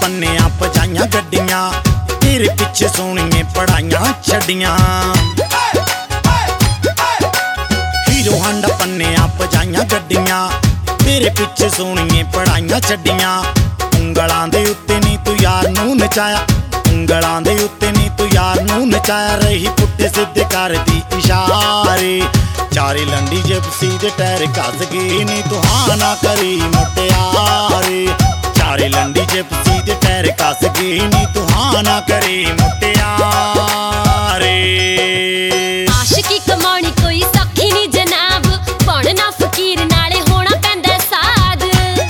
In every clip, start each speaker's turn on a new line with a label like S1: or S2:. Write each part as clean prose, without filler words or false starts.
S1: ਪੰਨਿਆਂ ਪਜਾਈਆਂ ਗੱਡੀਆਂ, तेरे पिछे सोहणिए पढ़ाइयां छड्डियां। हीरो हांडा पन्नियां पजाइयां गड्डियां, तेरे पिछे सोहणिए पढ़ाइयां छड्डियां। उंगलां दे उत्ते नी तू यार नूं नचाया, उंगलां दे उत्ते नी तू यार नूं नचाया। रही पुट्ठे सिद्धे करदी इशारे, चारी लंडी जिप्सी दे टैर घस गए नी तू हाँ ना करी मुटियारे। चारी लंडी जिप्सी दे टैर घस गए नी तू हाँ ना करी मुटियारे।
S2: आशिकी कमाउणी कोई सौखी नी जनाब, बनना फकीर नाले होना पैंदा साध।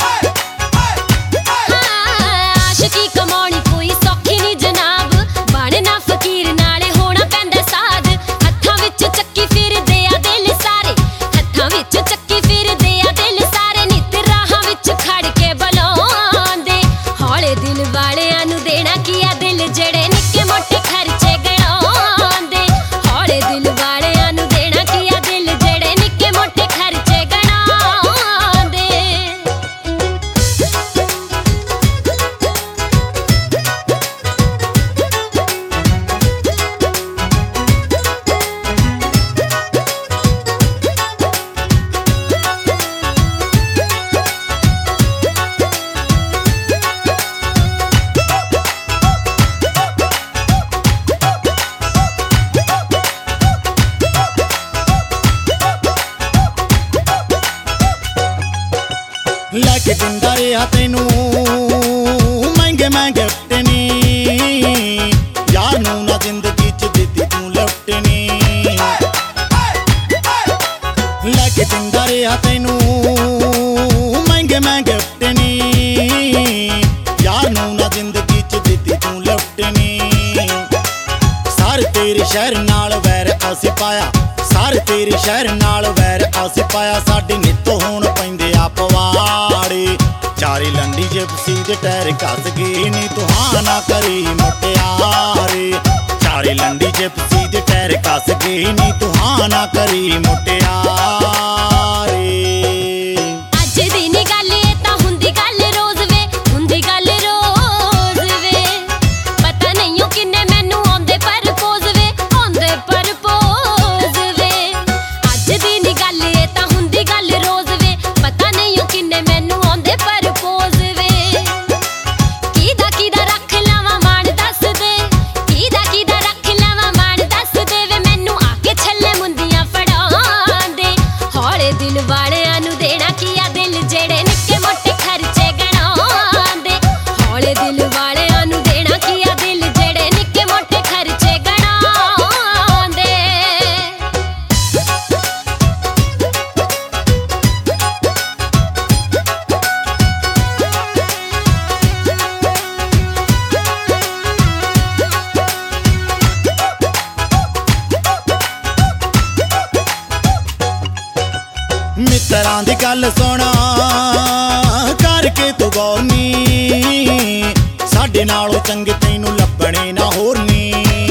S2: आशिकी कमाउणी कोई सौखी नी जनाब, बनना फकीर नाले होना पैंदा साध। हत्थां विच चक्की फिरदे आ दिल सारे, हत्थां विच चक्की फिरदे आ दिल सारे। नित राहां विच खड़ के बुलाउंदे, हौले दिल वालियां नूं देना की आ दिल जेड़े निक्के मोटे खर्चे गणाउंदे। हौले दिल वालियां नूं देना की आ दिल जेड़े निक्के मोटे खर्चे गणाउंदे।
S1: लैके दिंदा रहा तैनू महंगे महंगे गिफ्ट नी, यार नूं ना जिंदगी च दित्ती तू लिफ्ट नी। लैके दिंदा रहा तैनू महंगे महंगे गिफ्ट नी, यार नूं ना जिंदगी च दित्ती तू लिफ्ट नी। सारे तेरे शहर नाल वैर असीं पाया, सारे तेरे शहर नाल वैर असीं पाया। साडे नित्तो होण पैंदे आ पवाड़े, चारी लंडी जिप्सी दे टैर घस गए नी तू हाँ ना करी मुटियारे। चारी लंडी जिप्सी दे टैर घस गए नी तू हाँ ना करी मुटियारे।
S2: अज दी नी गल ए तां हुंदी गल रोज वे, हुंदी गल रोज वे। पता नहीं ओ किन्ने मैनू आंदे परपोज वे, आंदे परपोज वे। अज दी नी गल ए तां हुंदी गल रोज वे, पता नहीं ओ किन्ने मैनू आंदे परपोज वे। कीदा रख लावां मान दस दे, कीदा रख लावां मान दस दे वे। मैनू आके छल्ले मुंदियां फड़ाउंदे, हौले दिल वालियां नूं देना की आ दिल जेड़े निक्के मोटे खर्चे गणाउंदे। हौले दिल वालियां नूं देना की आ दिल जेड़े निक्के मोटे खर्चे गणाउंदे।
S1: मित्रां दी गल सुना करके तू गौर नी, साडे नालों चंगे तैनू लभणे ना होर नी।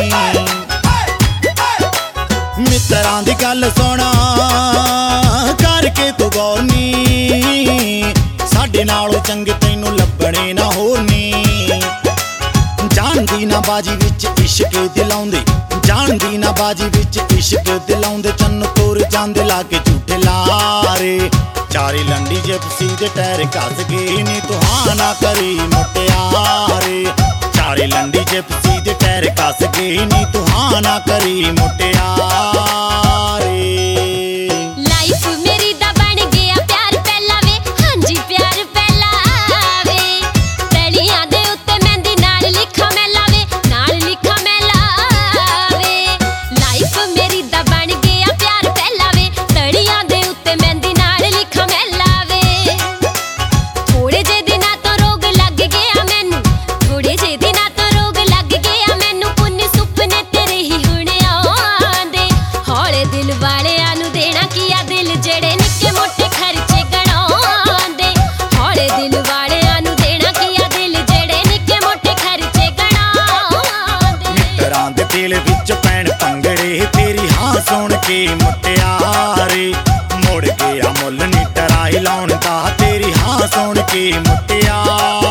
S1: मित्रां दी गल सुना करके तू गौर नी, साडे नालों चंगे तैनू लभणे ना होर नी। जानदी ना बाजी विच इश्क दिलाउंदे, जानदी ना बाजी विच इश्क दिलाउंदे। चन्न तोर जांदे लागे झूठे लारे, चारी लंडी जिप्सी दे टैर घस गए नी तू हाँ ना करी मुटियारे। चारी लंडी जिप्सी दे टैर घस गए नी तू हाँ ना करी मुटियारे।
S2: लाइफ मेरी दा बन गया प्यार पहला वे, हाँ जी प्यार पहला वे। तलियां दे उत्ते मेहंदी नाल लिखा मैला वे, नाल लिखा मैला वे। लाइफ मेरी दा बन गया प्यार पहला वे, तलियां दे उत्ते मेहंदी नाल लिखा मैला वे। थोड़े जे दिनां तो रोग लग गया मैनू, थोड़े जे दिनां तो रोग लग गया मैनू। पुन्नी सुपने तेरे ही हुण आउंदे, हौले दिल वालियां नूं देना की आ दिल जेड़े निक्के मोटे खर्चे गणाउंदे। हौले दिल वालियां नूं देना की आ दिल जेड़े निक्के मोटे खर्चे गणाउंदे।
S1: मित्रां दे दिल विच पैण पंगड़े, तेरी हाँ सुण के मुटियारे। मुड़ गया मुੱਲ नी टराई लाउण दा, तेरी हाँ सुण के मुटियारे।